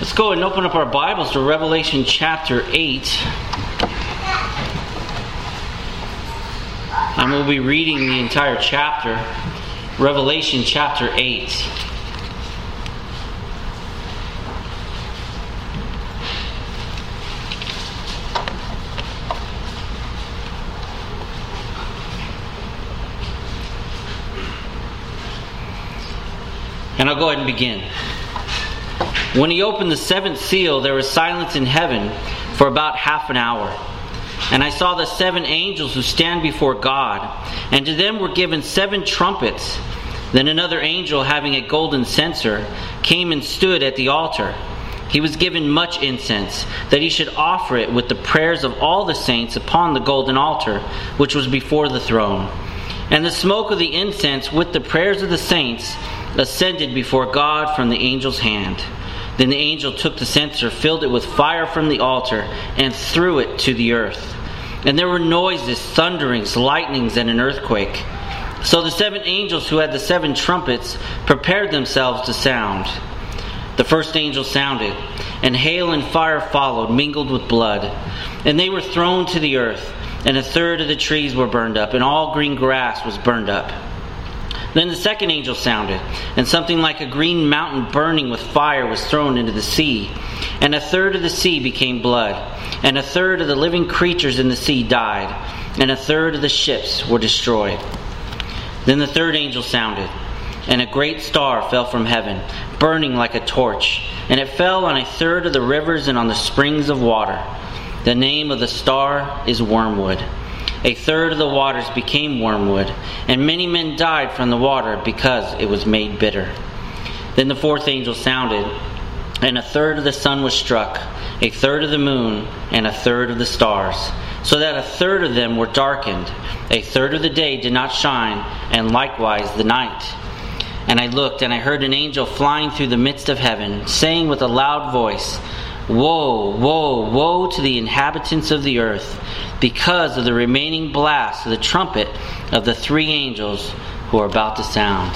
Let's go and open up our Bibles to Revelation chapter 8. And we'll be reading the entire chapter. Revelation chapter 8. And I'll go ahead and begin. When he opened the seventh seal, there was silence in heaven for about half an hour. And I saw the seven angels who stand before God, and to them were given seven trumpets. Then another angel, having a golden censer, came and stood at the altar. He was given much incense, that he should offer it with the prayers of all the saints upon the golden altar, which was before the throne. And the smoke of the incense with the prayers of the saints ascended before God from the angel's hand. Then the angel took the censer, filled it with fire from the altar, and threw it to the earth. And there were noises, thunderings, lightnings, and an earthquake. So the seven angels who had the seven trumpets prepared themselves to sound. The first angel sounded, and hail and fire followed, mingled with blood. And they were thrown to the earth, and a third of the trees were burned up, and all green grass was burned up. Then the second angel sounded, and something like a green mountain burning with fire was thrown into the sea. And a third of the sea became blood, and a third of the living creatures in the sea died, and a third of the ships were destroyed. Then the third angel sounded, and a great star fell from heaven, burning like a torch, and it fell on a third of the rivers and on the springs of water. The name of the star is Wormwood. A third of the waters became wormwood, and many men died from the water because it was made bitter. Then the fourth angel sounded, and a third of the sun was struck, a third of the moon, and a third of the stars, so that a third of them were darkened. A third of the day did not shine, and likewise the night. And I looked, and I heard an angel flying through the midst of heaven, saying with a loud voice, "Woe, woe, woe to the inhabitants of the earth, because of the remaining blast of the trumpet of the three angels who are about to sound."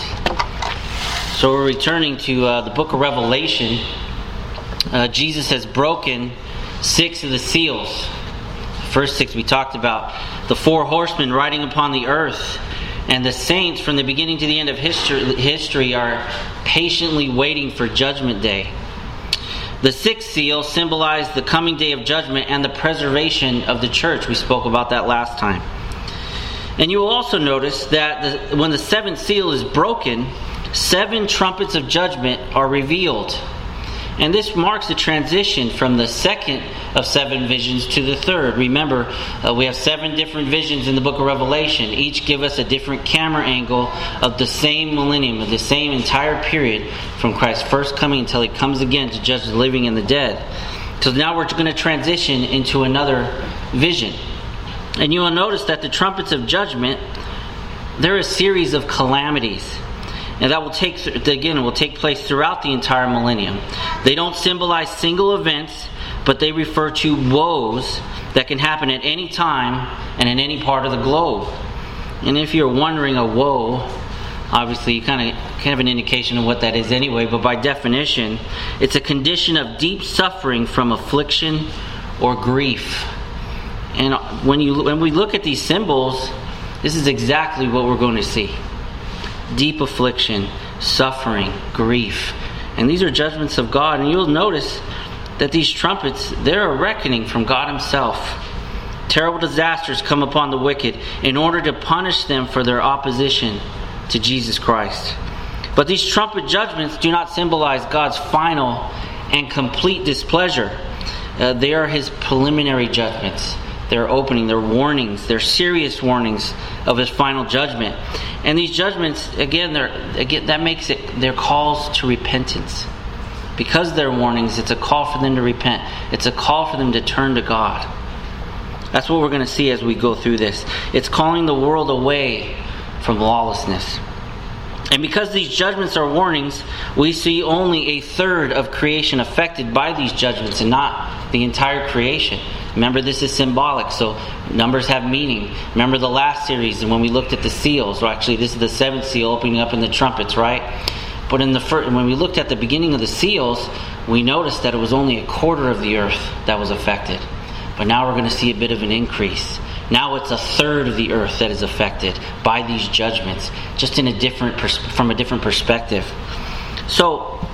So we're returning to the book of Revelation. Jesus has broken 6 of the seals. The first 6 we talked about. The 4 horsemen riding upon the earth. And the saints from the beginning to the end of history are patiently waiting for Judgment Day. The 6th seal symbolized the coming day of judgment and the preservation of the church. We spoke about that last time. And you will also notice that when the 7th seal is broken, 7 trumpets of judgment are revealed. And this marks the transition from the second of 7 visions to the third. Remember, we have 7 different visions in the book of Revelation. Each give us a different camera angle of the same millennium, of the same entire period from Christ's first coming until He comes again to judge the living and the dead. So now we're going to transition into another vision. And you will notice that the trumpets of judgment, they're a series of calamities. And that will take place throughout the entire millennium. They don't symbolize single events, but they refer to woes that can happen at any time and in any part of the globe. And if you're wondering a woe, obviously you kind of have an indication of what that is anyway, but by definition, it's a condition of deep suffering from affliction or grief. And when we look at these symbols, this is exactly what we're going to see. Deep affliction, suffering, grief. And these are judgments of God. And you'll notice that these trumpets, they're a reckoning from God Himself. Terrible disasters come upon the wicked in order to punish them for their opposition to Jesus Christ. But these trumpet judgments do not symbolize God's final and complete displeasure. They are His preliminary judgments. They're opening, they're warnings, they're serious warnings of His final judgment. And these judgments, they're calls to repentance. Because they're warnings, it's a call for them to repent. It's a call for them to turn to God. That's what we're going to see as we go through this. It's calling the world away from lawlessness. And because these judgments are warnings, we see only a third of creation affected by these judgments and not the entire creation. Remember, this is symbolic, so numbers have meaning. Remember the last series, and when we looked at the seals, or actually this is the 7th seal opening up in the trumpets, right? But when we looked at the beginning of the seals, we noticed that it was only a quarter of the earth that was affected. But now we're going to see a bit of an increase. Now it's a third of the earth that is affected by these judgments, just in from a different perspective. So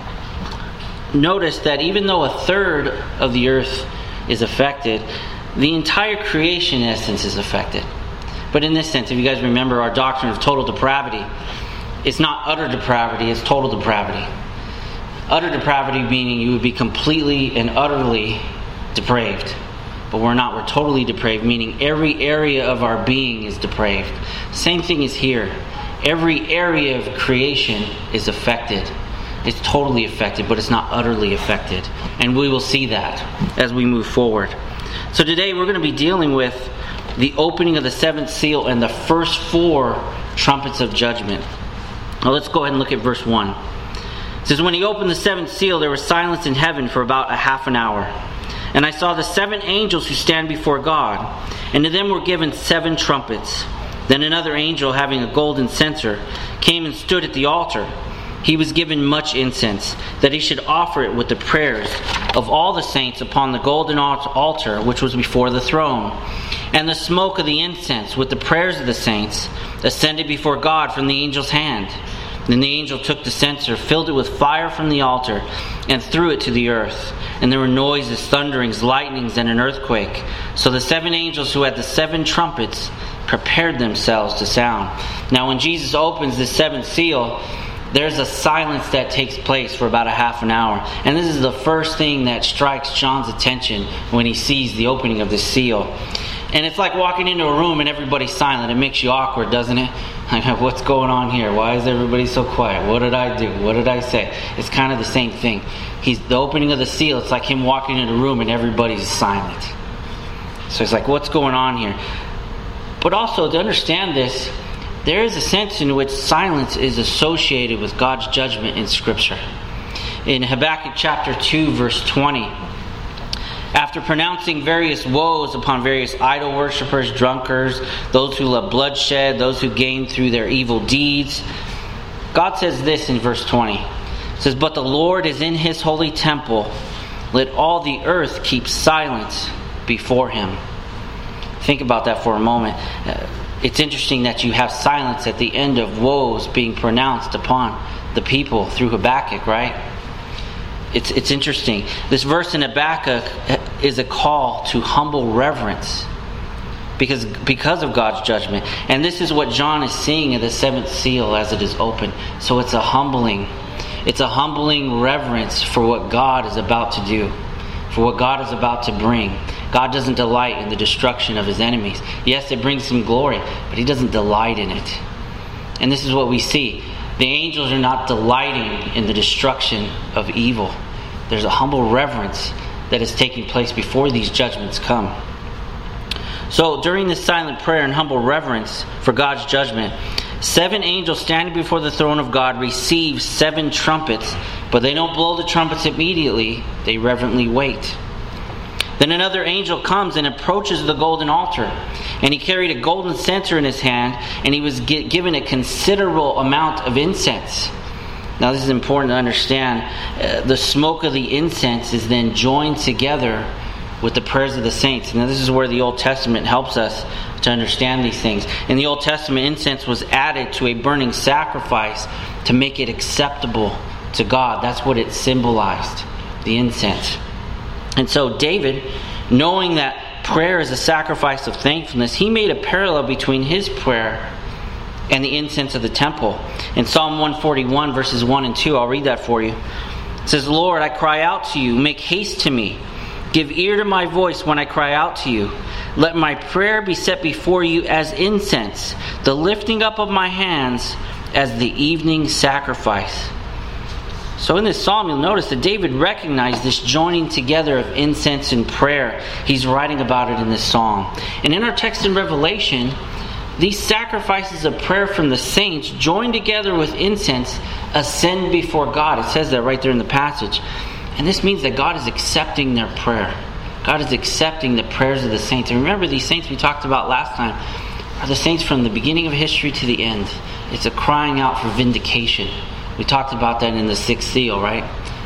notice that even though a third of the earth is affected, the entire creation in essence is affected. But in this sense, if you guys remember our doctrine of total depravity, it's not utter depravity, it's total depravity. Utter depravity meaning you would be completely and utterly depraved. But we're not. We're totally depraved, meaning every area of our being is depraved. Same thing is here. Every area of creation is affected. It's totally affected, but it's not utterly affected. And we will see that as we move forward. So today we're going to be dealing with the opening of the seventh seal and the first 4 trumpets of judgment. Now let's go ahead and look at verse 1. It says, "When he opened the seventh seal, there was silence in heaven for about a half an hour. And I saw the 7 angels who stand before God, and to them were given 7 trumpets. Then another angel, having a golden censer, came and stood at the altar. He was given much incense, that he should offer it with the prayers of all the saints upon the golden altar which was before the throne. And the smoke of the incense with the prayers of the saints ascended before God from the angel's hand. Then the angel took the censer, filled it with fire from the altar, and threw it to the earth. And there were noises, thunderings, lightnings, and an earthquake. So the 7 angels who had the 7 trumpets prepared themselves to sound." Now when Jesus opens the 7th seal, there's a silence that takes place for about a half an hour. And this is the first thing that strikes John's attention when he sees the opening of the seal. And it's like walking into a room and everybody's silent. It makes you awkward, doesn't it? Like, what's going on here? Why is everybody so quiet? What did I do? What did I say? It's kind of the same thing. The opening of the seal, it's like him walking in a room and everybody's silent. So it's like, what's going on here? But also, to understand this, there is a sense in which silence is associated with God's judgment in Scripture. In Habakkuk chapter 2, verse 20, after pronouncing various woes upon various idol worshippers, drunkards, those who love bloodshed, those who gain through their evil deeds, God says this in verse 20. It says, "But the Lord is in his holy temple. Let all the earth keep silence before him." Think about that for a moment. It's interesting that you have silence at the end of woes being pronounced upon the people through Habakkuk, right? It's interesting. This verse in Habakkuk is a call to humble reverence because of God's judgment. And this is what John is seeing in the 7th seal as it is opened. So it's a humbling reverence for what God is about to do, for what God is about to bring. God doesn't delight in the destruction of his enemies. Yes, it brings him glory, but he doesn't delight in it. And this is what we see. The angels are not delighting in the destruction of evil. There's a humble reverence that is taking place before these judgments come. So during this silent prayer and humble reverence for God's judgment, 7 angels standing before the throne of God receive 7 trumpets, but they don't blow the trumpets immediately. They reverently wait. Then another angel comes and approaches the golden altar, and he carried a golden censer in his hand, and he was given a considerable amount of incense. Now this is important to understand. The smoke of the incense is then joined together with the prayers of the saints. Now this is where the Old Testament helps us to understand these things. In the Old Testament, incense was added to a burning sacrifice to make it acceptable to God. That's what it symbolized, the incense. And so David, knowing that prayer is a sacrifice of thankfulness, he made a parallel between his prayer and the incense of the temple. In Psalm 141, verses 1 and 2, I'll read that for you. It says, "Lord, I cry out to you. Make haste to me. Give ear to my voice when I cry out to you. Let my prayer be set before you as incense, the lifting up of my hands as the evening sacrifice." So in this psalm, you'll notice that David recognized this joining together of incense and prayer. He's writing about it in this psalm. And in our text in Revelation, these sacrifices of prayer from the saints joined together with incense ascend before God. It says that right there in the passage. And this means that God is accepting their prayer. God is accepting the prayers of the saints. And remember, these saints we talked about last time are the saints from the beginning of history to the end. It's a crying out for vindication. We talked about that in the 6th seal, right?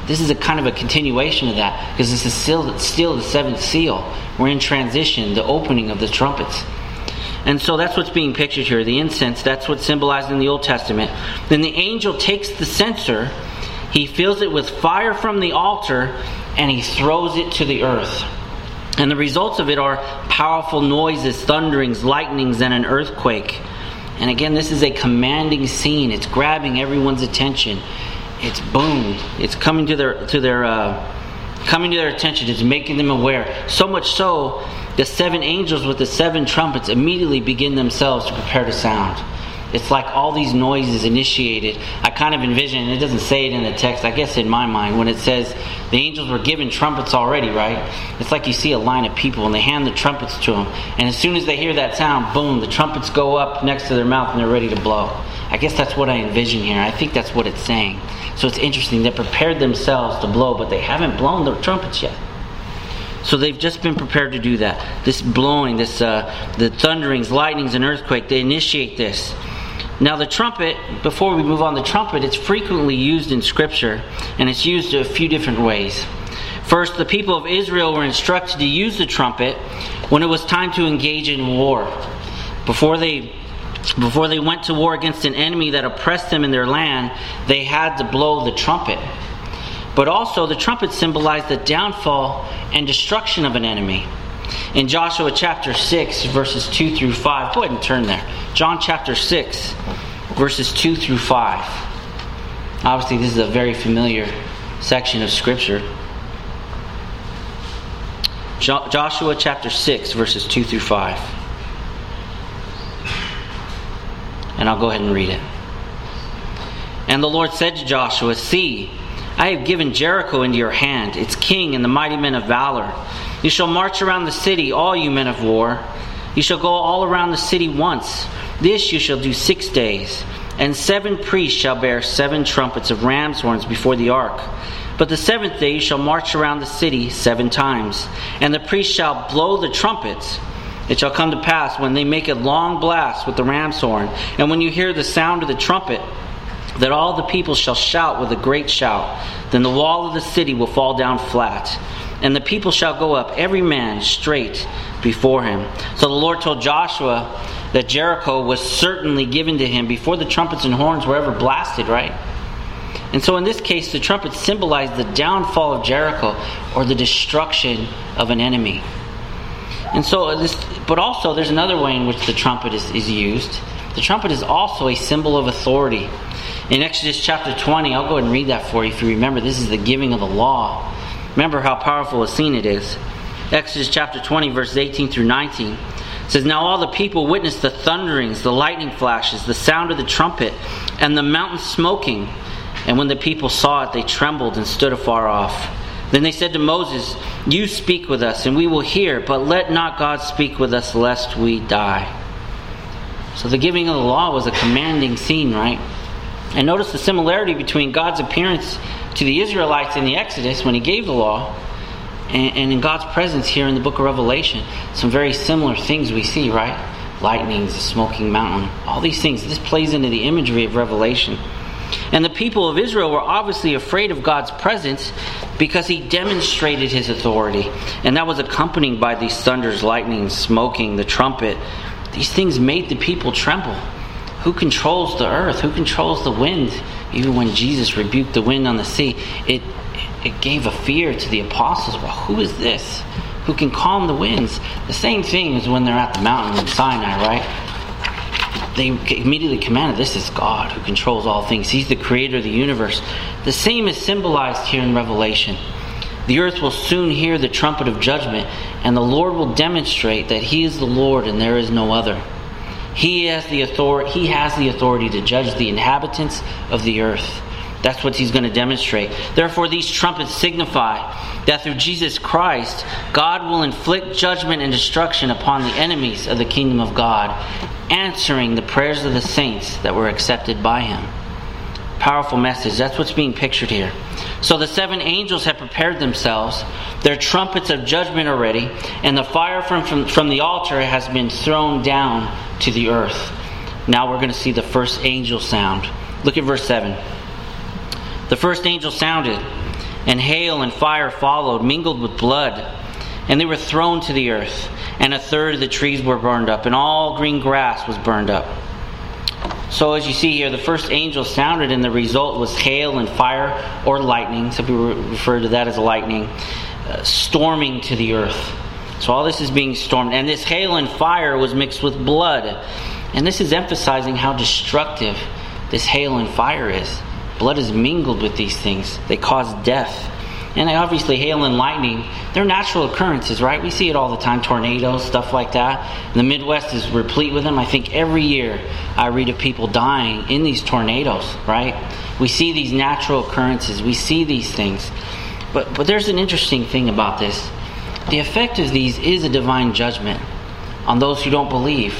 This is a kind of a continuation of that, because this is still the 7th seal. We're in transition, the opening of the trumpets. And so that's what's being pictured here. The incense, that's what's symbolized in the Old Testament. Then the angel takes the censer, he fills it with fire from the altar, and he throws it to the earth. And the results of it are powerful noises, thunderings, lightnings, and an earthquake. And again, this is a commanding scene. It's grabbing everyone's attention. It's boom. It's coming to their attention. It's making them aware. So much so, the 7 angels with the 7 trumpets immediately begin themselves to prepare to sound. It's like all these noises initiated. I kind of envision, and it doesn't say it in the text, I guess in my mind, when it says the angels were given trumpets already, right? It's like you see a line of people and they hand the trumpets to them. And as soon as they hear that sound, boom, the trumpets go up next to their mouth and they're ready to blow. I guess that's what I envision here. I think that's what it's saying. So it's interesting. They prepared themselves to blow, but they haven't blown the trumpets yet. So they've just been prepared to do that. This blowing, the thunderings, lightnings, and earthquake, they initiate this. Now the trumpet, before we move on, the trumpet, it's frequently used in Scripture, and it's used a few different ways. First, the people of Israel were instructed to use the trumpet when it was time to engage in war. Before they went to war against an enemy that oppressed them in their land, they had to blow the trumpet. But also, the trumpet symbolized the downfall and destruction of an enemy. In Joshua chapter 6, verses 2 through 5, go ahead and turn there. John chapter 6, verses 2 through 5. Obviously, this is a very familiar section of Scripture. Joshua chapter 6, verses 2 through 5. And I'll go ahead and read it. And the Lord said to Joshua, "See, I have given Jericho into your hand, its king and the mighty men of valor. You shall march around the city, all you men of war. You shall go all around the city once. This you shall do 6 days. And 7 priests shall bear 7 trumpets of ram's horns before the ark. But the 7th day you shall march around the city 7 times. And the priests shall blow the trumpets. It shall come to pass when they make a long blast with the ram's horn, and when you hear the sound of the trumpet, that all the people shall shout with a great shout. Then the wall of the city will fall down flat, and the people shall go up, every man straight before him." So the Lord told Joshua that Jericho was certainly given to him before the trumpets and horns were ever blasted, right? And so in this case, the trumpets symbolize the downfall of Jericho, or the destruction of an enemy. And so but also there's another way in which the trumpet is used. The trumpet is also a symbol of authority. In Exodus chapter 20, I'll go ahead and read that for you. If you remember, this is the giving of the law. Remember how powerful a scene it is. Exodus chapter 20, verses 18 through 19. It says, "Now all the people witnessed the thunderings, the lightning flashes, the sound of the trumpet, and the mountain smoking. And when the people saw it, they trembled and stood afar off. Then they said to Moses, 'You speak with us, and we will hear, but let not God speak with us, lest we die.'" So the giving of the law was a commanding scene, right? And notice the similarity between God's appearance to the Israelites in the Exodus when He gave the law, and in God's presence here in the book of Revelation. Some very similar things we see, right? Lightnings, the smoking mountain, all these things. This plays into the imagery of Revelation. And the people of Israel were obviously afraid of God's presence because He demonstrated His authority. And that was accompanied by these thunders, lightnings, smoking, the trumpet. These things made the people tremble. Who controls the earth? Who controls the wind? Even when Jesus rebuked the wind on the sea, it gave a fear to the apostles. Well, who is this? Who can calm the winds? The same thing as when they're at the mountain in Sinai, right? They immediately commanded, this is God who controls all things. He's the creator of the universe. The same is symbolized here in Revelation. The earth will soon hear the trumpet of judgment, and the Lord will demonstrate that He is the Lord and there is no other. He has the authority to judge the inhabitants of the earth. That's what He's going to demonstrate. Therefore, these trumpets signify that through Jesus Christ, God will inflict judgment and destruction upon the enemies of the kingdom of God, answering the prayers of the saints that were accepted by Him. Powerful message. That's what's being pictured here. So the 7 angels have prepared themselves. Their trumpets of judgment are ready, and the fire from the altar has been thrown down to the earth. Now we're going to see the first angel sound. Look at verse 7. The first angel sounded, and hail and fire followed, mingled with blood. And they were thrown to the earth, and a third of the trees were burned up, and all green grass was burned up. So as you see here, the first angel sounded, and the result was hail and fire, or lightning. Some people refer to that as lightning, storming to the earth. So all this is being stormed. And this hail and fire was mixed with blood. And this is emphasizing how destructive this hail and fire is. Blood is mingled with these things. They cause death. And obviously hail and lightning, they're natural occurrences, right? We see it all the time, tornadoes, stuff like that. The Midwest is replete with them. I think every year I read of people dying in these tornadoes, right? We see these natural occurrences. We see these things. But there's an interesting thing about this. The effect of these is a divine judgment on those who don't believe.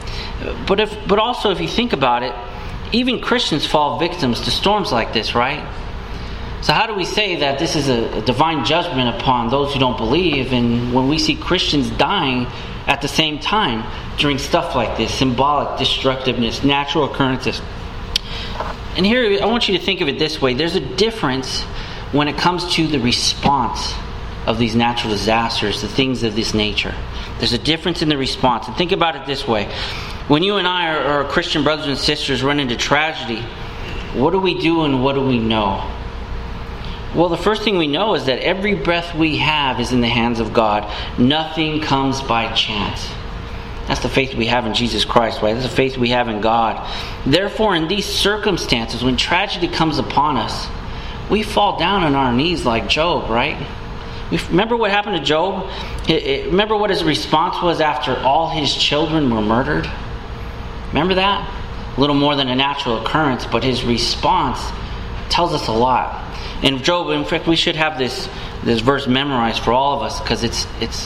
But also, if you think about it, even Christians fall victims to storms like this, right? So how do we say that this is a divine judgment upon those who don't believe, and when we see Christians dying at the same time during stuff like this, symbolic destructiveness, natural occurrences? And here I want you to think of it this way. There's a difference when it comes to the response of these natural disasters, the things of this nature. There's a difference in the response. And think about it this way. When you and I or our Christian brothers and sisters run into tragedy, what do we do and what do we know? Well, the first thing we know is that every breath we have is in the hands of God. Nothing comes by chance. That's the faith we have in Jesus Christ, right? That's the faith we have in God. Therefore, in these circumstances, when tragedy comes upon us, we fall down on our knees like Job, right? Remember what happened to Job? Remember what his response was after all his children were murdered? Remember that? A little more than a natural occurrence, but his response tells us a lot. In Job, in fact, we should have this verse memorized for all of us, because it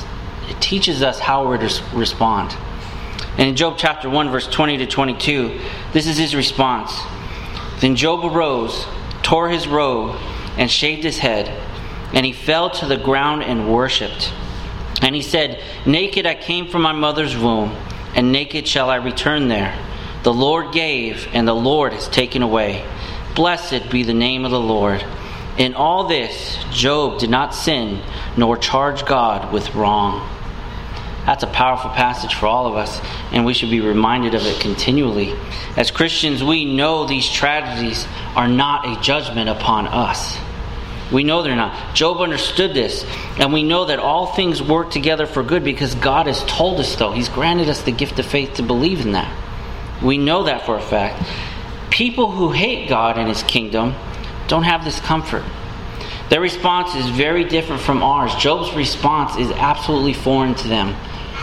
teaches us how we're to respond. And in Job chapter 1, verse 20 to 22, this is his response. Then Job arose, tore his robe, and shaved his head, and he fell to the ground and worshipped. And he said, "Naked I came from my mother's womb, and naked shall I return there. The Lord gave, and the Lord has taken away. Blessed be the name of the Lord." In all this, Job did not sin, nor charge God with wrong. That's a powerful passage for all of us, and we should be reminded of it continually. As Christians, we know these tragedies are not a judgment upon us. We know they're not. Job understood this, and we know that all things work together for good because God has told us so. He's granted us the gift of faith to believe in that. We know that for a fact. People who hate God and His kingdom don't have this comfort. Their response is very different from ours. Job's response is absolutely foreign to them.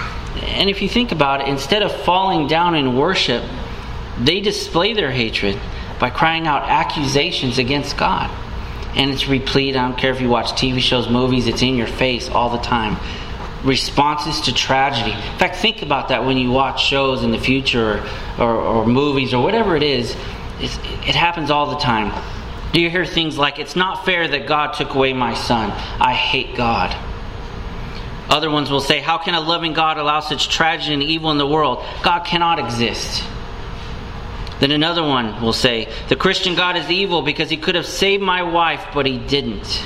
And if you think about it, instead of falling down in worship, they display their hatred by crying out accusations against God. And it's replete. I don't care if you watch TV shows, movies, it's in your face all the time. Responses to tragedy. In fact, think about that when you watch shows in the future or movies or whatever it is. It happens all the time. Do you hear things like, "It's not fair that God took away my son. I hate God." Other ones will say, "How can a loving God allow such tragedy and evil in the world? God cannot exist." Then another one will say, "The Christian God is evil because He could have saved my wife, but He didn't."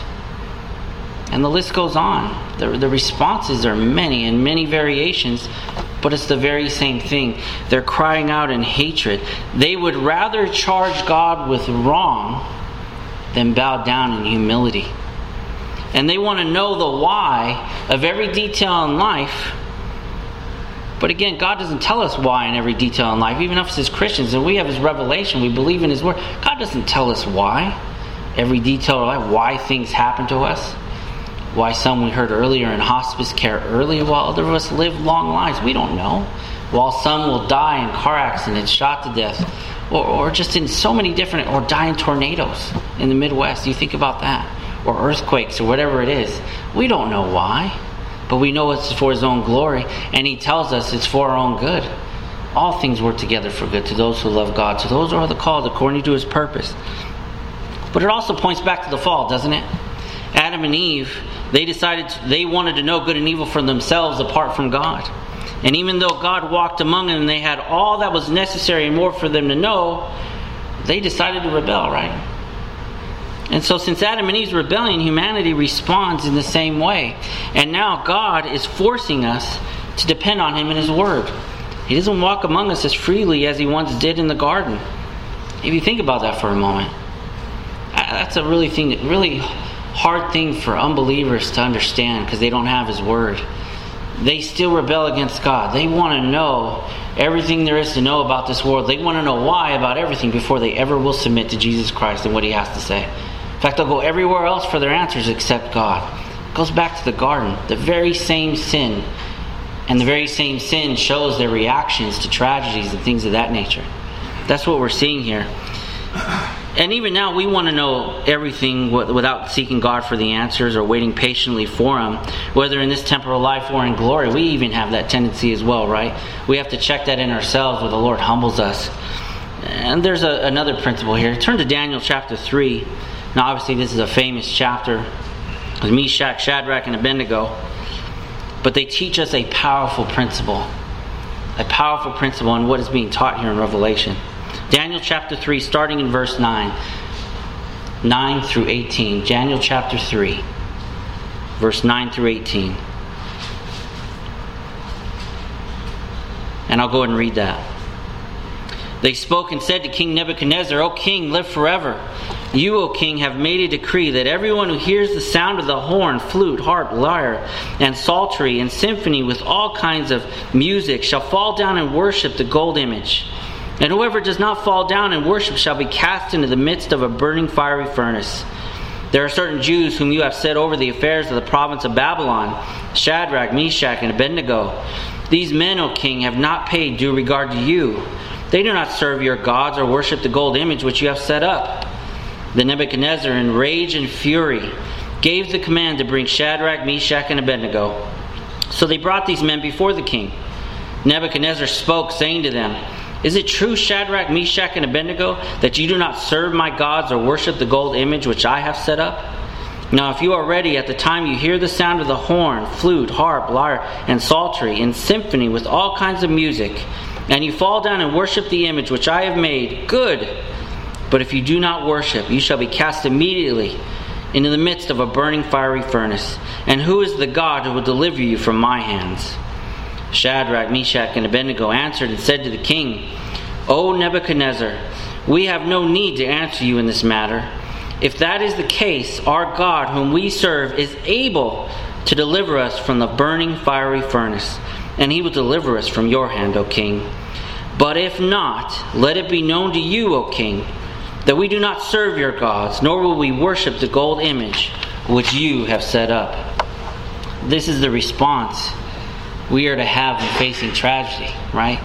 And the list goes on. The responses are many and many variations, but it's the very same thing. They're crying out in hatred. They would rather charge God with wrong than bow down in humility. And they want to know the why of every detail in life. But again, God doesn't tell us why in every detail in life. Even us as Christians, and we have His revelation, we believe in His Word. God doesn't tell us why. Every detail of life, why things happen to us. Why some we heard earlier in hospice care early, while other of us live long lives. We don't know. While some will die in car accidents, shot to death. Or just in so many different, or die in tornadoes in the Midwest. You think about that. Or earthquakes, or whatever it is. We don't know why. But we know it's for His own glory. And He tells us it's for our own good. All things work together for good to those who love God. To those who are the called according to His purpose. But it also points back to the fall, doesn't it? Adam and Eve, they wanted to know good and evil for themselves apart from God. And even though God walked among them and they had all that was necessary and more for them to know, they decided to rebel, right? And so since Adam and Eve's rebellion, humanity responds in the same way. And now God is forcing us to depend on Him and His Word. He doesn't walk among us as freely as He once did in the garden. If you think about that for a moment, that's a really hard thing for unbelievers to understand because they don't have His Word. They still rebel against God. They want to know everything there is to know about this world. They want to know why about everything before they ever will submit to Jesus Christ and what He has to say. In fact, they'll go everywhere else for their answers except God. It goes back to the garden. The very same sin. And the very same sin shows their reactions to tragedies and things of that nature. That's what we're seeing here. And even now, we want to know everything without seeking God for the answers or waiting patiently for Him, whether in this temporal life or in glory. We even have that tendency as well, right? We have to check that in ourselves where the Lord humbles us. And there's another principle here. Turn to Daniel chapter 3. Now, obviously, this is a famous chapter with Meshach, Shadrach, and Abednego. But they teach us a powerful principle on what is being taught here in Revelation. Daniel chapter 3, starting in verse 9 through 18. Daniel chapter 3, verse 9 through 18. And I'll go ahead and read that. They spoke and said to King Nebuchadnezzar, O king, live forever. You, O king, have made a decree that everyone who hears the sound of the horn, flute, harp, lyre, and psaltery, and symphony with all kinds of music shall fall down and worship the gold image. And whoever does not fall down and worship shall be cast into the midst of a burning fiery furnace. There are certain Jews whom you have set over the affairs of the province of Babylon, Shadrach, Meshach, and Abednego. These men, O king, have not paid due regard to you. They do not serve your gods or worship the gold image which you have set up. Then Nebuchadnezzar, in rage and fury, gave the command to bring Shadrach, Meshach, and Abednego. So they brought these men before the king. Nebuchadnezzar spoke, saying to them, Is it true, Shadrach, Meshach, and Abednego, that you do not serve my gods or worship the gold image which I have set up? Now if you are ready at the time you hear the sound of the horn, flute, harp, lyre, and psaltery, and symphony with all kinds of music, and you fall down and worship the image which I have made, good. But if you do not worship, you shall be cast immediately into the midst of a burning fiery furnace. And who is the God who will deliver you from my hands? Shadrach, Meshach, and Abednego answered and said to the king, O Nebuchadnezzar, we have no need to answer you in this matter. If that is the case, our God whom we serve is able to deliver us from the burning fiery furnace, and He will deliver us from your hand, O king. But if not, let it be known to you, O king, that we do not serve your gods, nor will we worship the gold image which you have set up. This is the response we are to have in facing tragedy, right?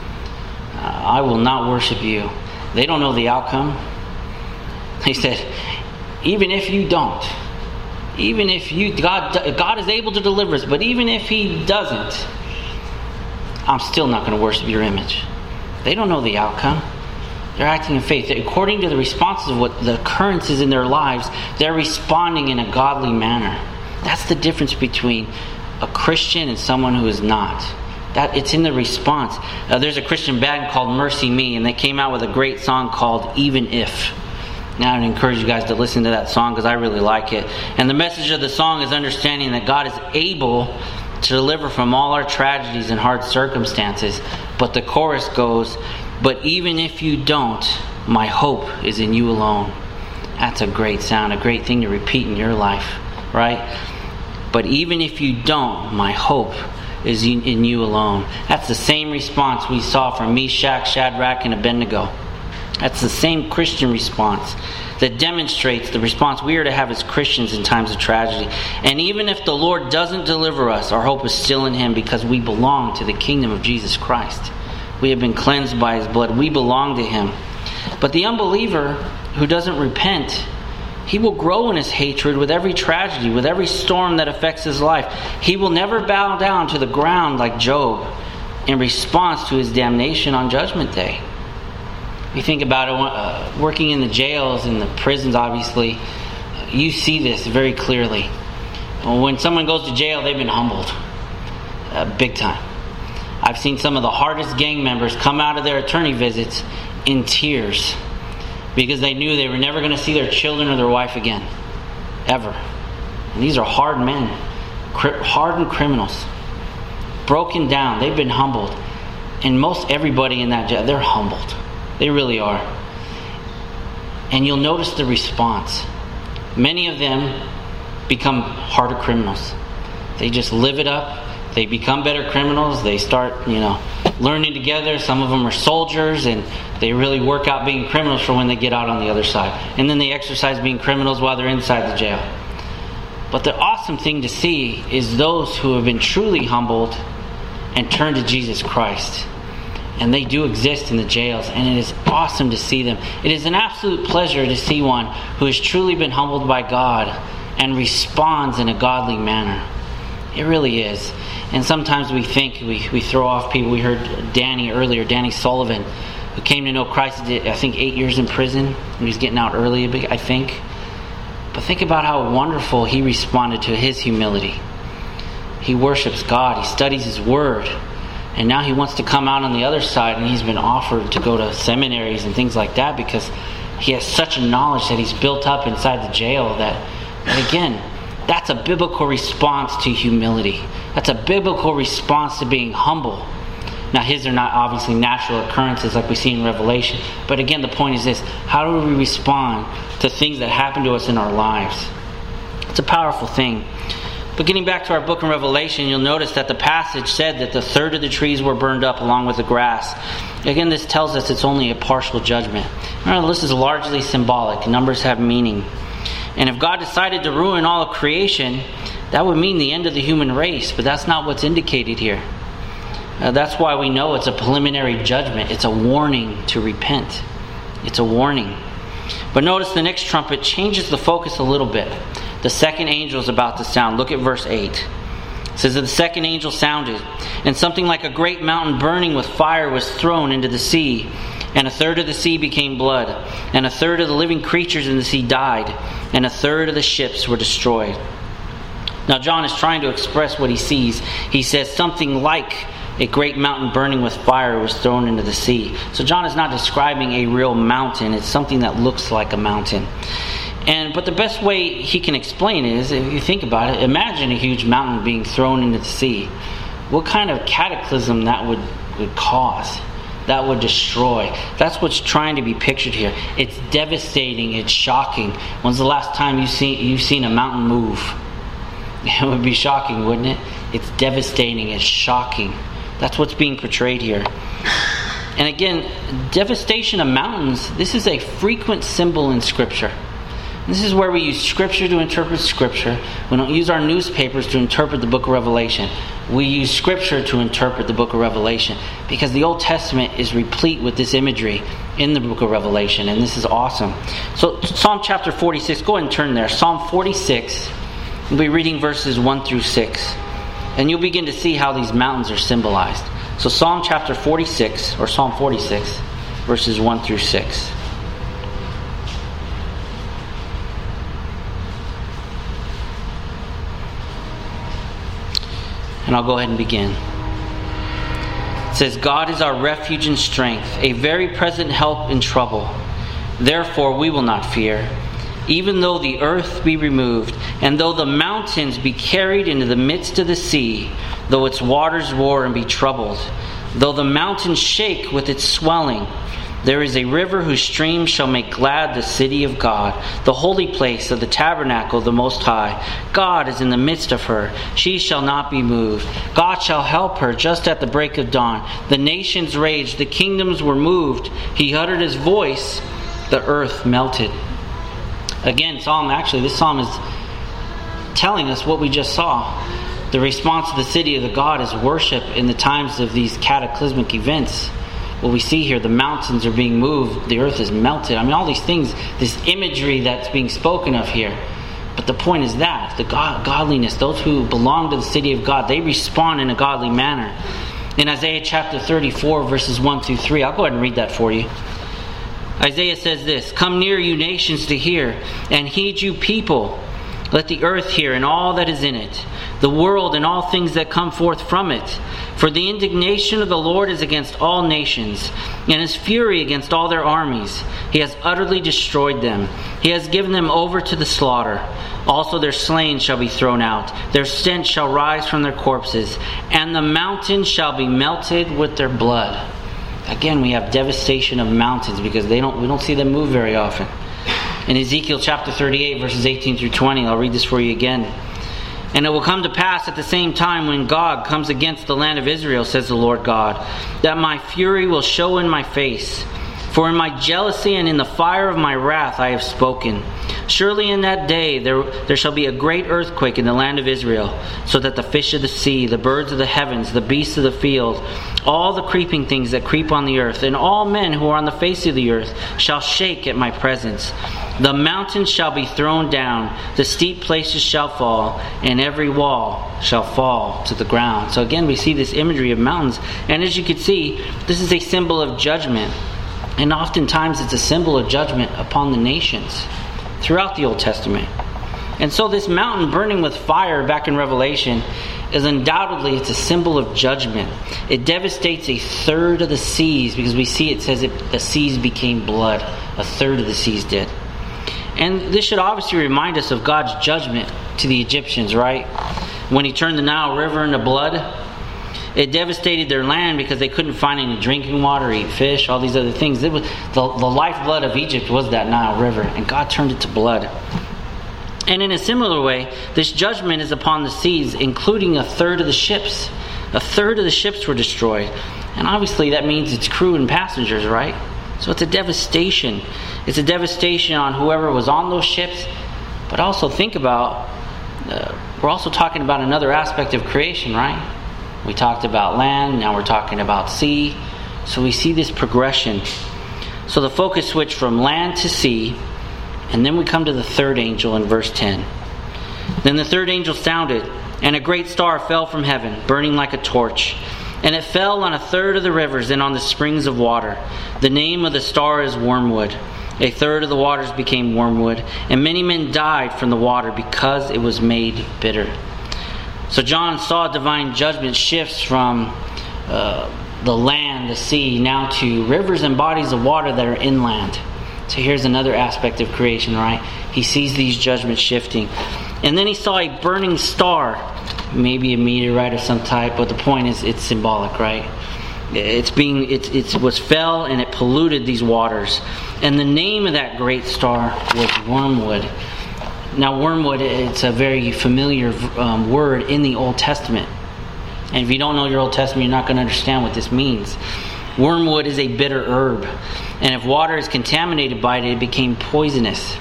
I will not worship you. They don't know the outcome. He said, even if you don't, even if you, God is able to deliver us, but even if He doesn't, I'm still not going to worship your image. They don't know the outcome. They're acting in faith. According to the responses of what the occurrences in their lives, they're responding in a godly manner. That's the difference between a Christian and someone who is not. That it's in the response. There's a Christian band called Mercy Me, and they came out with a great song called Even If. Now I'd encourage you guys to listen to that song because I really like it. And the message of the song is understanding that God is able to deliver from all our tragedies and hard circumstances. But the chorus goes, but even if you don't, my hope is in you alone. That's a great sound, a great thing to repeat in your life, right? But even if you don't, my hope is in you alone. That's the same response we saw from Meshach, Shadrach, and Abednego. That's the same Christian response that demonstrates the response we are to have as Christians in times of tragedy. And even if the Lord doesn't deliver us, our hope is still in Him because we belong to the kingdom of Jesus Christ. We have been cleansed by His blood. We belong to Him. But the unbeliever who doesn't repent, he will grow in his hatred with every tragedy, with every storm that affects his life. He will never bow down to the ground like Job in response to his damnation on Judgment Day. You think about it, working in the jails and the prisons, obviously, you see this very clearly. When someone goes to jail, they've been humbled. Big time. I've seen some of the hardest gang members come out of their attorney visits in tears because they knew they were never going to see their children or their wife again. Ever. And these are hard men. Hardened criminals. Broken down. They've been humbled. And most everybody in that jail, they're humbled. They really are. And you'll notice the response. Many of them become harder criminals. They just live it up. They become better criminals. They start, learning together. Some of them are soldiers, and they really work out being criminals for when they get out on the other side. And then they exercise being criminals while they're inside the jail. But the awesome thing to see is those who have been truly humbled and turned to Jesus Christ. And they do exist in the jails, and it is awesome to see them. It is an absolute pleasure to see one who has truly been humbled by God and responds in a godly manner. It really is. And sometimes we think we throw off people. We heard Danny Sullivan, who came to know Christ, I think 8 years in prison. He was getting out early, I think. But think about how wonderful he responded to his humility. He worships God. He studies His Word. And now he wants to come out on the other side, and he's been offered to go to seminaries and things like that because he has such a knowledge that he's built up inside the jail that again, that's a biblical response to humility. That's a biblical response to being humble. Now, his are not obviously natural occurrences like we see in Revelation. But again, the point is this. How do we respond to things that happen to us in our lives? It's a powerful thing. But getting back to our book in Revelation, you'll notice that the passage said that the third of the trees were burned up along with the grass. Again, this tells us it's only a partial judgment. Remember, this is largely symbolic. Numbers have meaning. And if God decided to ruin all of creation, that would mean the end of the human race. But that's not what's indicated here. That's why we know it's a preliminary judgment. It's a warning to repent. It's a warning. But notice the next trumpet changes the focus a little bit. The second angel is about to sound. Look at verse 8. It says that the second angel sounded, and something like a great mountain burning with fire was thrown into the sea. And a third of the sea became blood, and a third of the living creatures in the sea died, and a third of the ships were destroyed. Now John is trying to express what he sees. He says something like a great mountain burning with fire was thrown into the sea. So John is not describing a real mountain. It's something that looks like a mountain. But the best way he can explain it is, if you think about it, imagine a huge mountain being thrown into the sea. What kind of cataclysm that would cause? That would destroy. That's what's trying to be pictured here. It's devastating. It's shocking. When's the last time you've seen a mountain move? It would be shocking, wouldn't it? It's devastating. It's shocking. That's what's being portrayed here. And again, devastation of mountains, this is a frequent symbol in Scripture. This is where we use Scripture to interpret Scripture. We don't use our newspapers to interpret the book of Revelation. We use Scripture to interpret the book of Revelation because the Old Testament is replete with this imagery in the book of Revelation, and this is awesome. So Psalm chapter 46, go ahead and turn there. Psalm 46, we'll be reading verses 1 through 6, and you'll begin to see how these mountains are symbolized. So Psalm chapter 46, or Psalm 46, verses 1 through 6. And I'll go ahead and begin. It says, God is our refuge and strength, a very present help in trouble. Therefore we will not fear, even though the earth be removed, and though the mountains be carried into the midst of the sea, though its waters roar and be troubled, though the mountains shake with its swelling. There is a river whose streams shall make glad the city of God, the holy place of the tabernacle of the Most High. God is in the midst of her. She shall not be moved. God shall help her just at the break of dawn. The nations raged. The kingdoms were moved. He uttered his voice. The earth melted. Again, this psalm is telling us what we just saw. The response of the city of the God is worship in the times of these cataclysmic events. What we see here, the mountains are being moved, the earth is melted. All these things, this imagery that's being spoken of here. But the point is that, the godliness, those who belong to the city of God, they respond in a godly manner. In Isaiah chapter 34, verses 1 through 3, I'll go ahead and read that for you. Isaiah says this, "Come near, you nations, to hear, and heed, you people. Let the earth hear and all that is in it, the world and all things that come forth from it. For the indignation of the Lord is against all nations, and his fury against all their armies. He has utterly destroyed them. He has given them over to the slaughter. Also their slain shall be thrown out. Their stench shall rise from their corpses, and the mountains shall be melted with their blood. Again, we have devastation of mountains because we don't see them move very often. In Ezekiel chapter 38, verses 18 through 20, I'll read this for you again. And it will come to pass at the same time when Gog comes against the land of Israel, says the Lord God, that my fury will show in my face. For in my jealousy and in the fire of my wrath I have spoken. Surely in that day there shall be a great earthquake in the land of Israel, so that the fish of the sea, the birds of the heavens, the beasts of the field, all the creeping things that creep on the earth, and all men who are on the face of the earth shall shake at my presence. The mountains shall be thrown down, the steep places shall fall, and every wall shall fall to the ground. So again, we see this imagery of mountains. And as you can see, this is a symbol of judgment. And oftentimes it's a symbol of judgment upon the nations throughout the Old Testament. And so this mountain burning with fire back in Revelation is undoubtedly, it's a symbol of judgment. It devastates a third of the seas, because we see it says the seas became blood. A third of the seas did. And this should obviously remind us of God's judgment to the Egyptians, right? When he turned the Nile River into blood, it devastated their land because they couldn't find any drinking water, eat fish, all these other things. It was the lifeblood of Egypt was that Nile River, and God turned it to blood. And in a similar way, this judgment is upon the seas, including a third of the ships. A third of the ships were destroyed. And obviously that means it's crew and passengers, right? So it's a devastation. It's a devastation on whoever was on those ships. But also think about, we're also talking about another aspect of creation, right? We talked about land, now we're talking about sea. So we see this progression. So the focus switched from land to sea, and then we come to the third angel in verse 10. Then the third angel sounded, and a great star fell from heaven, burning like a torch. And it fell on a third of the rivers and on the springs of water. The name of the star is Wormwood. A third of the waters became wormwood, and many men died from the water because it was made bitter. So John saw divine judgment shifts from the land, the sea, now to rivers and bodies of water that are inland. So here's another aspect of creation, right? He sees these judgments shifting. And then he saw a burning star, maybe a meteorite of some type, but the point is it's symbolic, right? It was fell and it polluted these waters. And the name of that great star was Wormwood. Now wormwood, it's a very familiar word in the Old Testament. And if you don't know your Old Testament, you're not going to understand what this means. Wormwood is a bitter herb. And if water is contaminated by it, it became poisonous.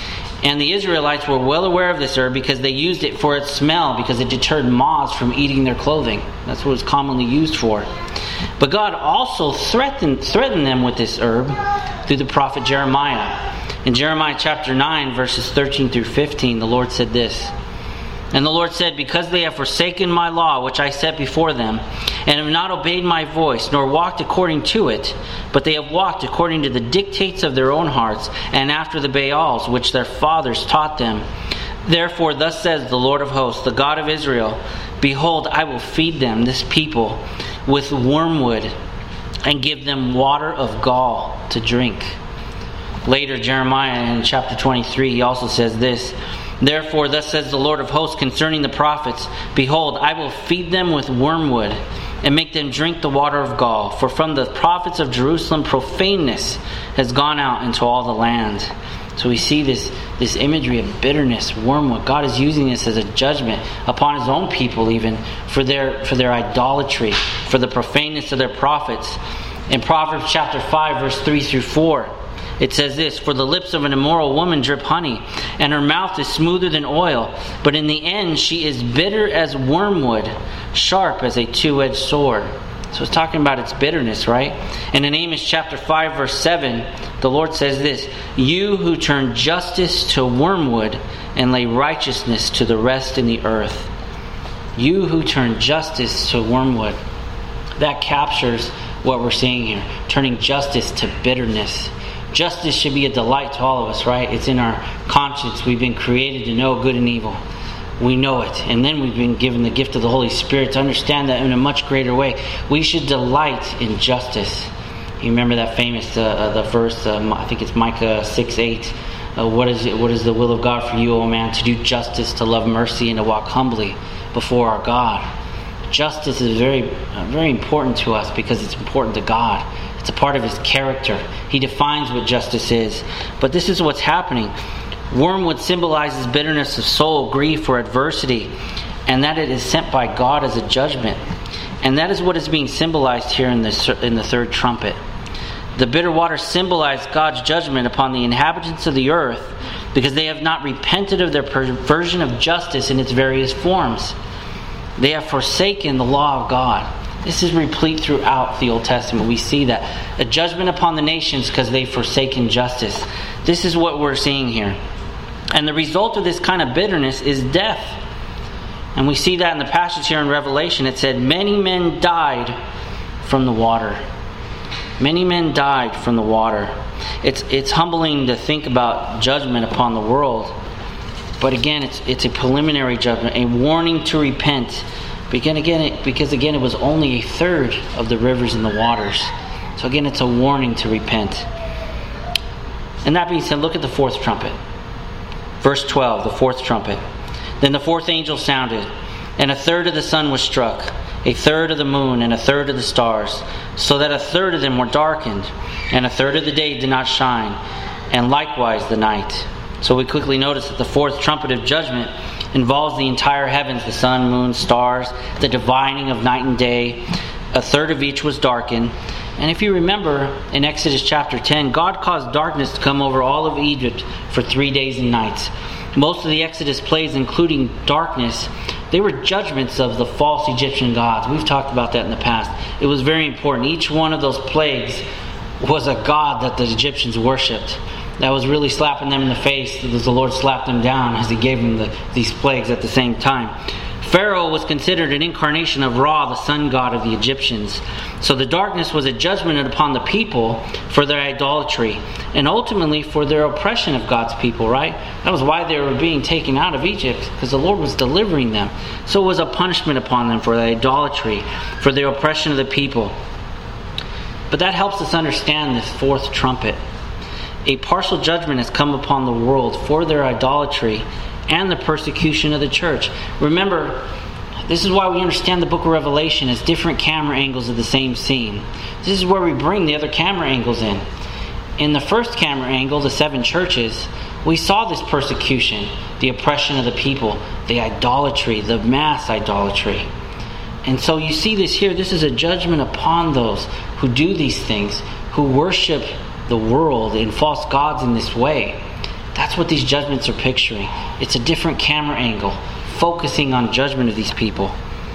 And the Israelites were well aware of this herb because they used it for its smell, because it deterred moths from eating their clothing. That's what it's commonly used for. But God also threatened them with this herb through the prophet Jeremiah. In Jeremiah chapter 9, verses 13 through 15, the Lord said this. And the Lord said, because they have forsaken my law, which I set before them, and have not obeyed my voice, nor walked according to it, but they have walked according to the dictates of their own hearts, and after the Baals, which their fathers taught them. Therefore, thus says the Lord of hosts, the God of Israel, behold, I will feed them, this people, with wormwood, and give them water of gall to drink. Later, Jeremiah in chapter 23, he also says this. Therefore, thus says the Lord of hosts concerning the prophets, behold, I will feed them with wormwood, and make them drink the water of gall. For from the prophets of Jerusalem profaneness has gone out into all the land. So we see this imagery of bitterness, wormwood. God is using this as a judgment upon his own people, even for their idolatry, for the profaneness of their prophets. In Proverbs chapter 5, verse 3 through 4, it says this, for the lips of an immoral woman drip honey, and her mouth is smoother than oil, but in the end she is bitter as wormwood, sharp as a two-edged sword. So it's talking about its bitterness, right? And in Amos chapter 5, verse 7, the Lord says this, you who turn justice to wormwood and lay righteousness to the rest in the earth. You who turn justice to wormwood. That captures what we're seeing here. Turning justice to bitterness. Justice should be a delight to all of us, right? It's in our conscience. We've been created to know good and evil. We know it. And then we've been given the gift of the Holy Spirit to understand that in a much greater way. We should delight in justice. You remember that famous the verse, I think it's Micah 6:8. What is the will of God for you, O man? To do justice, to love mercy, and to walk humbly before our God. Justice is very, very important to us because it's important to God. It's a part of His character. He defines what justice is. But this is what's happening. Wormwood symbolizes bitterness of soul, grief, or adversity, and that it is sent by God as a judgment. And that is what is being symbolized here in the third trumpet. The bitter water symbolized God's judgment upon the inhabitants of the earth because they have not repented of their perversion of justice in its various forms. They have forsaken the law of God. This is replete throughout the Old Testament. We see that. A judgment upon the nations because they've forsaken justice. This is what we're seeing here. And the result of this kind of bitterness is death. And we see that in the passage here in Revelation. It said, many men died from the water. Many men died from the water. It's humbling to think about judgment upon the world. But again, it's a preliminary judgment, a warning to repent. Because again, it was only a third of the rivers and the waters. So again, it's a warning to repent. And that being said, look at the fourth trumpet. Verse 12, the fourth trumpet. Then the fourth angel sounded, and a third of the sun was struck, a third of the moon, and a third of the stars, so that a third of them were darkened, and a third of the day did not shine, and likewise the night. So we quickly notice that the fourth trumpet of judgment involves the entire heavens, the sun, moon, stars, the dividing of night and day. A third of each was darkened. And if you remember, in Exodus chapter 10, God caused darkness to come over all of Egypt for 3 days and nights. Most of the Exodus plagues, including darkness, they were judgments of the false Egyptian gods. We've talked about that in the past. It was very important. Each one of those plagues was a god that the Egyptians worshipped. That was really slapping them in the face as the Lord slapped them down as He gave them these plagues at the same time. Pharaoh was considered an incarnation of Ra, the sun god of the Egyptians. So the darkness was a judgment upon the people for their idolatry and ultimately for their oppression of God's people, right? That was why they were being taken out of Egypt, because the Lord was delivering them. So it was a punishment upon them for their idolatry, for their oppression of the people. But that helps us understand this fourth trumpet. A partial judgment has come upon the world for their idolatry and the persecution of the church. Remember, this is why we understand the book of Revelation as different camera angles of the same scene. This is where we bring the other camera angles in. In the first camera angle, the 7 churches, we saw this persecution, the oppression of the people, the idolatry, the mass idolatry. And so you see this here. This is a judgment upon those who do these things, who worship the world and false gods in this way. That's what these judgments are picturing. It's a different camera angle, focusing on judgment of these people.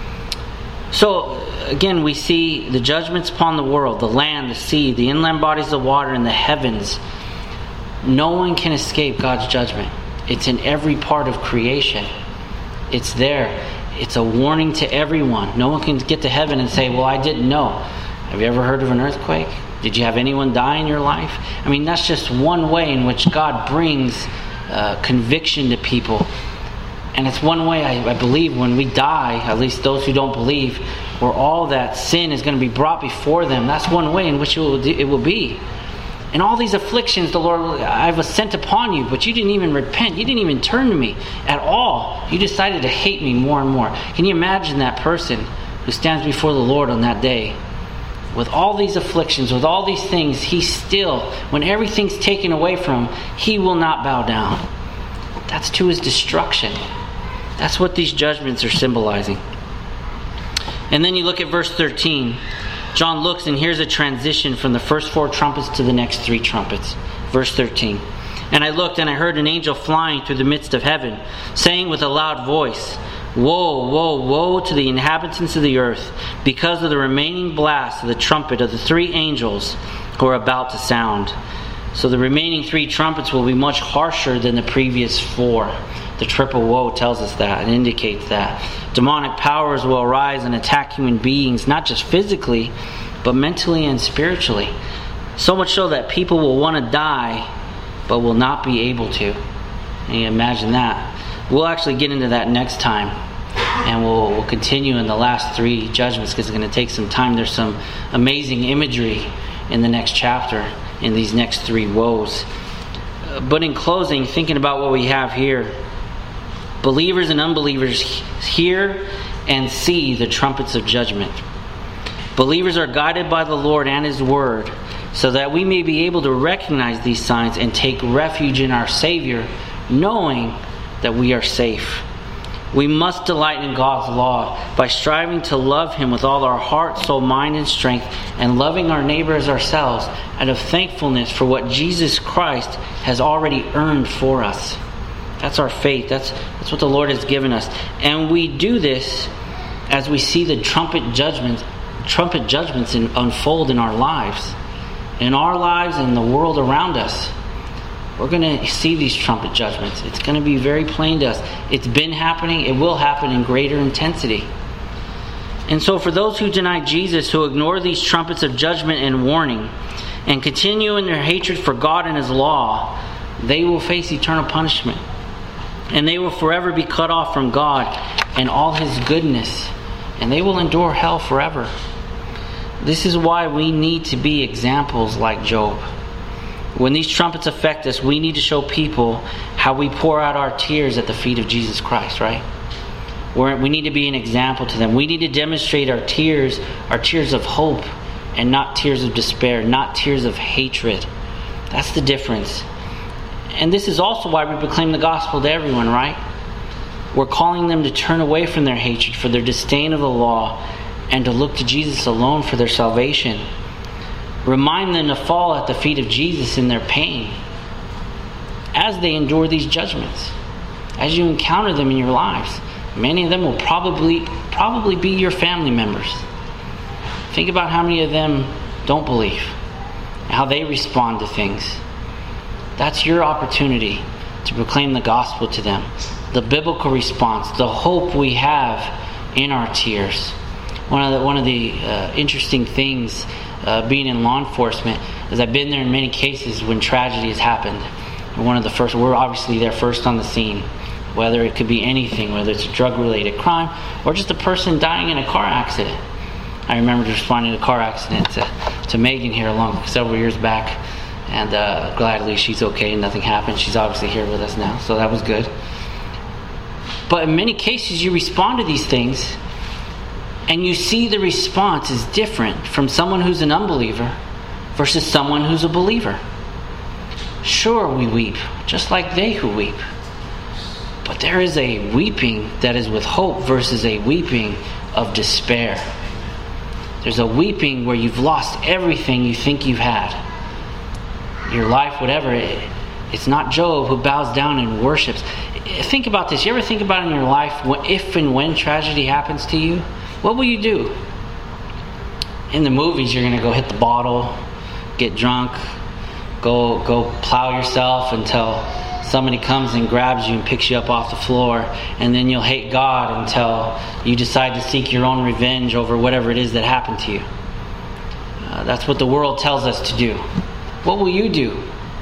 So, again, we see the judgments upon the world, the land, the sea, the inland bodies of water, and the heavens. No one can escape God's judgment. It's in every part of creation. It's there. It's a warning to everyone. No one can get to heaven and say, well, I didn't know. Have you ever heard of an earthquake? Did you have anyone die in your life? I mean, that's just one way in which God brings conviction to people. And it's one way, I believe, when we die, at least those who don't believe, where all that sin is going to be brought before them. That's one way in which it will be. And all these afflictions the Lord, I've sent upon you, but you didn't even repent. You didn't even turn to me at all. You decided to hate me more and more. Can you imagine that person who stands before the Lord on that day? With all these afflictions, with all these things, he still, when everything's taken away from him, he will not bow down. That's to his destruction. That's what these judgments are symbolizing. And then you look at verse 13. John looks and hears a transition from the first 4 trumpets to the next 3 trumpets. Verse 13. And I looked and I heard an angel flying through the midst of heaven, saying with a loud voice, Woe, woe, woe to the inhabitants of the earth, because of the remaining blast of the trumpet of the 3 angels who are about to sound. So the remaining 3 trumpets will be much harsher than the previous 4. The triple woe tells us that and indicates that. Demonic powers will arise and attack human beings, not just physically, but mentally and spiritually. So much so that people will want to die, but will not be able to. And you imagine that. We'll actually get into that next time. And we'll continue in the last 3 judgments because it's going to take some time. There's some amazing imagery in the next chapter, in these next 3 woes. But in closing, thinking about what we have here, believers and unbelievers hear and see the trumpets of judgment. Believers are guided by the Lord and His Word so that we may be able to recognize these signs and take refuge in our Savior, knowing that we are safe. We must delight in God's law by striving to love Him with all our heart, soul, mind, and strength, and loving our neighbor as ourselves out of thankfulness for what Jesus Christ has already earned for us. That's our faith. That's what the Lord has given us. And we do this as we see the trumpet judgments unfold in our lives. In our lives and the world around us. We're going to see these trumpet judgments. It's going to be very plain to us. It's been happening. It will happen in greater intensity. And so for those who deny Jesus, who ignore these trumpets of judgment and warning, and continue in their hatred for God and His law, they will face eternal punishment. And they will forever be cut off from God and all His goodness. And they will endure hell forever. This is why we need to be examples like Job. When these trumpets affect us, we need to show people how we pour out our tears at the feet of Jesus Christ, right? We need to be an example to them. We need to demonstrate our tears of hope, and not tears of despair, not tears of hatred. That's the difference. And this is also why we proclaim the gospel to everyone, right? We're calling them to turn away from their hatred, for their disdain of the law, and to look to Jesus alone for their salvation. Remind them to fall at the feet of Jesus in their pain as they endure these judgments. As you encounter them in your lives, many of them will probably be your family members. Think about how many of them don't believe, how they respond to things. That's your opportunity to proclaim the gospel to them. The biblical response, the hope we have in our tears. One of the interesting things being in law enforcement is I've been there in many cases when tragedy has happened. We're obviously there first on the scene, whether it could be anything, whether it's a drug-related crime or just a person dying in a car accident. I remember responding to a car accident to Megan here several years back, and gladly she's okay and nothing happened. She's obviously here with us now, so that was good. But in many cases you respond to these things and you see the response is different from someone who's an unbeliever versus someone who's a believer. Sure, we weep, just like they who weep. But there is a weeping that is with hope versus a weeping of despair. There's a weeping where you've lost everything you think you've had. Your life, whatever. It's not Job who bows down and worships. Think about this. You ever think about in your life, if and when tragedy happens to you, what will you do? In the movies, you're going to go hit the bottle, get drunk, go plow yourself until somebody comes and grabs you and picks you up off the floor, and then you'll hate God until you decide to seek your own revenge over whatever it is that happened to you. That's what the world tells us to do. What will you do?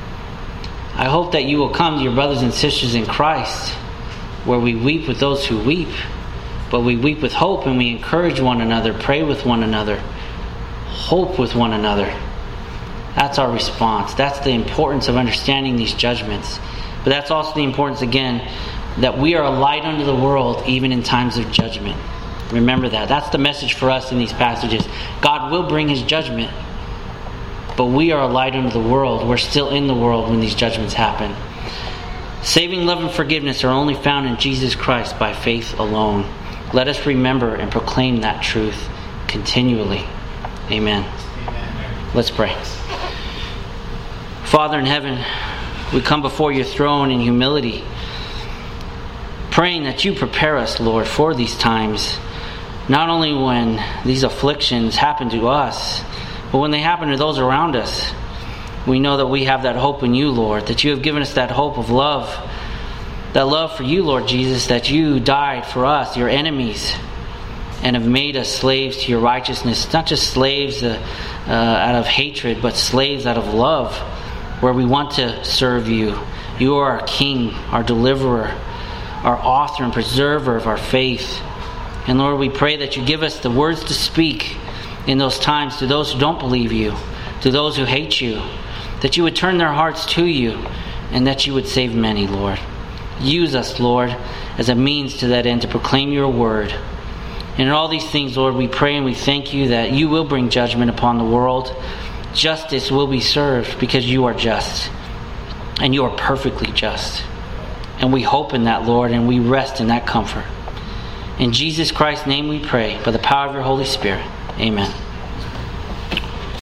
I hope that you will come to your brothers and sisters in Christ, where we weep with those who weep, but we weep with hope, and we encourage one another, pray with one another, hope with one another. That's our response. That's the importance of understanding these judgments. But that's also the importance, again, that we are a light unto the world even in times of judgment. Remember that. That's the message for us in these passages. God will bring His judgment, but we are a light unto the world. We're still in the world when these judgments happen. Saving love and forgiveness are only found in Jesus Christ by faith alone. Let us remember and proclaim that truth continually. Amen. Let's pray. Father in heaven, we come before your throne in humility, praying that you prepare us, Lord, for these times, not only when these afflictions happen to us, but when they happen to those around us. We know that we have that hope in you, Lord, that you have given us that hope of love, that love for you, Lord Jesus, that you died for us, your enemies, and have made us slaves to your righteousness. Not just slaves out of hatred, but slaves out of love, where we want to serve you. You are our King, our deliverer, our author and preserver of our faith. And Lord, we pray that you give us the words to speak in those times to those who don't believe you, to those who hate you, that you would turn their hearts to you, and that you would save many, Lord. Use us, Lord, as a means to that end, to proclaim your word. And in all these things, Lord, we pray and we thank you that you will bring judgment upon the world. Justice will be served because you are just, and you are perfectly just. And we hope in that, Lord, and we rest in that comfort. In Jesus Christ's name we pray, by the power of your Holy Spirit. Amen.